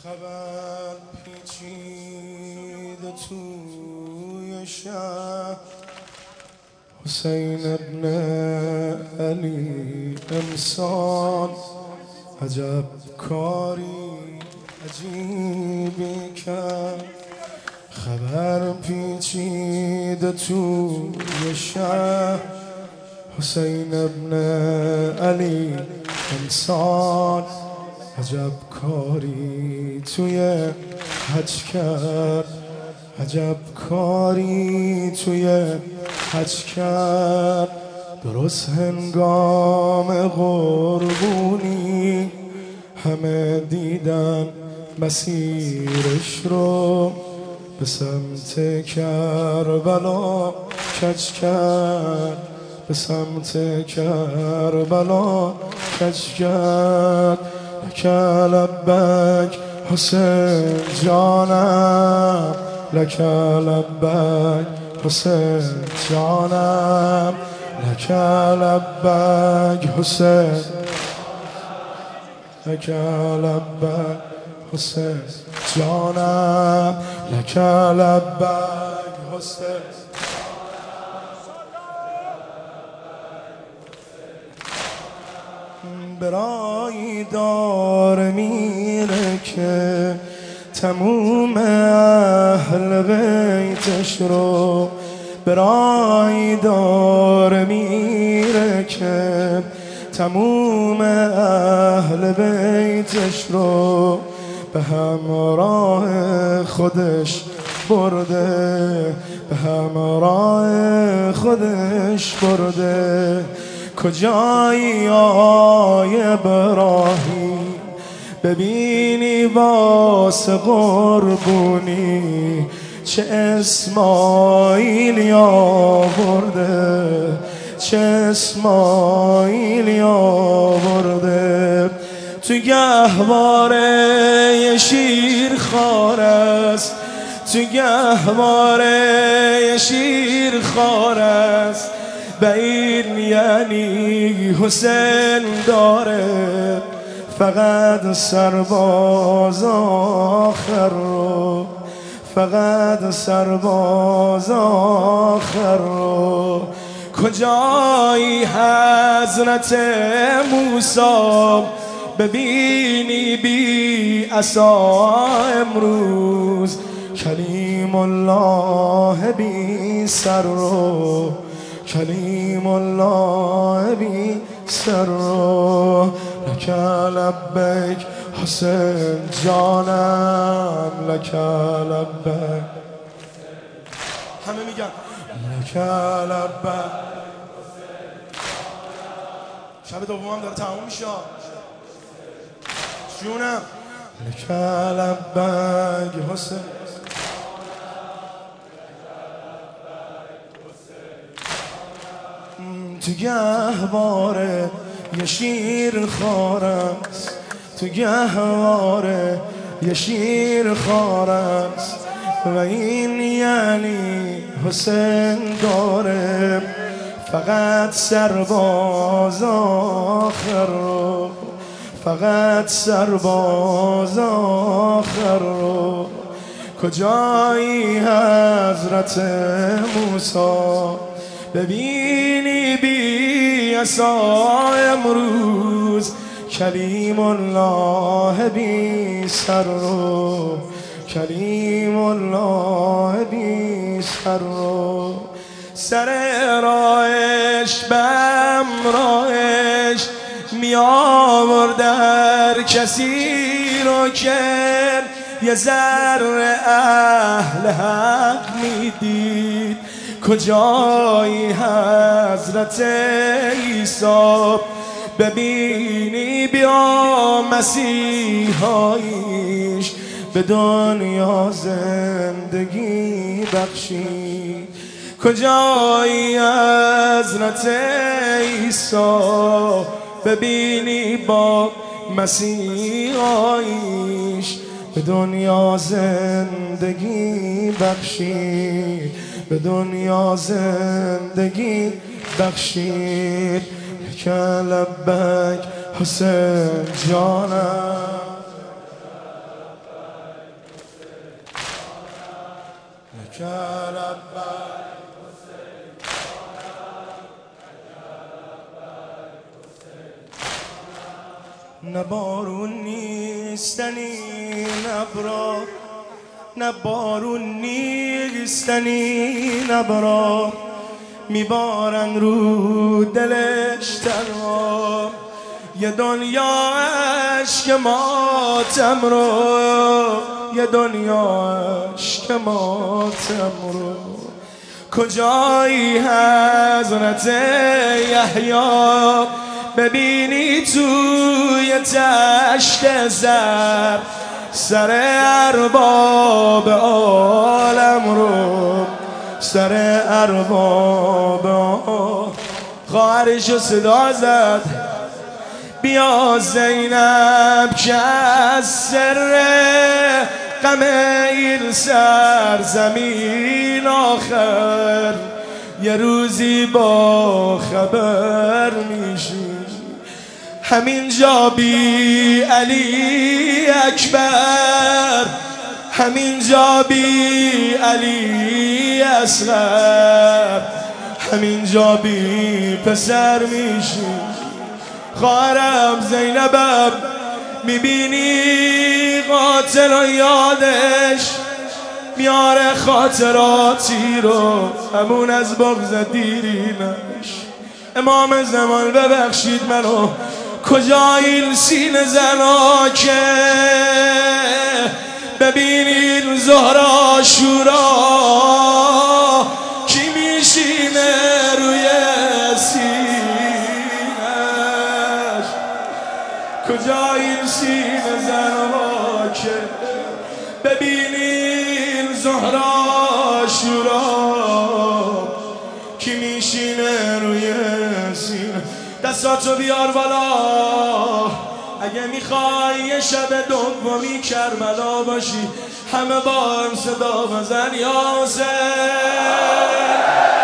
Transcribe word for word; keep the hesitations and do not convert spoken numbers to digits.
خبر پیچید توی شهر حسین ابن علی امسال عجب کاری عجیبی کرد. خبر پیچید توی شهر حسین ابن علی امسال عجب کاری توی حج کرد. عجب کاری توی حج کرد. درست هنگام قربونی همه دیدن مسیرش رو به سمت کربلا کج کرد. به سمت کربلا کج کرد. لک لبک حسین جانم، لک لبک حسین جانم، لک لبک حسین، لک لبک حسین جانم، لک لبک حسین. برایی دار میره که تموم اهل بیتش رو، برایی دار میره که تموم اهل بیتش رو به همراه خودش برده، به همراه خودش برده. کجایی آی ابراهیم ببینی واسه قربونی چه اسماعیلی آورده، چه اسماعیلی آورده. تو گهواره شیر خوار است، تو گهواره شیر خوار است. و این یعنی حسین داره فقط سرباز آخر رو، فقط سرباز آخر رو. کجایی حضرت موسی ببینی بی عصا امروز کلیم الله بی سر رو، کلیم الله بی سر رو. لک لبک حسین جانم، لک لبک. همه میگن لک لبک. شب دومم داره تموم میشه جونم. لک لبک حسین. تو گهواره یه شیر خوار است، تو گهواره یه شیر خوار است. و این یعنی حسین داره فقط سرباز آخر رو، فقط سرباز آخر رو. کجایی حضرت موسی ببینی بی عصا امروز کلیم الله بی سر رو، کلیم الله بی سر رو. سر راهش به همراهش می آورد هر کسی رو که یه ذره اهل حق می دید. کجایی حضرت عیسی ببینی بیا مسیحاییش به دنیا زندگی بخشید. کجایی حضرت عیسی ببینی با مسیحاییش به دنیا زندگی بخشید، به دنیا زندگی بخشید. لک لبک حسین جانم، نه بارون نیستنی نبرا، نه بارون نیستنی نبرا، میبارن رو دلش تنها یه دنیا عشق ماتم رو، یه دنیا عشق ماتم رو. کجایی حضرت یحیی ببینی توی تشت زر سر ارباب عالم رو، سر ارباب. خواهرشو صدا زد بیا زینب که از سر غم این سرزمین آخر یه روزی با خبر میشی. همینجا بی علی اکبر، همینجا بی علی اصغر، همینجا بی پسر میشی. خواهرم زینبم میبینی قاتل و یادش میاره خاطراتی رو، همون از بغض دیرینش. امام زمان ببخشید منو، کجا این سینه زنا که ببینین زهرا شورا کی میشینه روی سینش. کجا این سینه زنا که ببینین زهرا شورا کی میشینه روی سینه. دستاتو بیار بالا اگه میخوای یه شب دومی کربلا باشی، همه با هم صدا بزن یا حسین.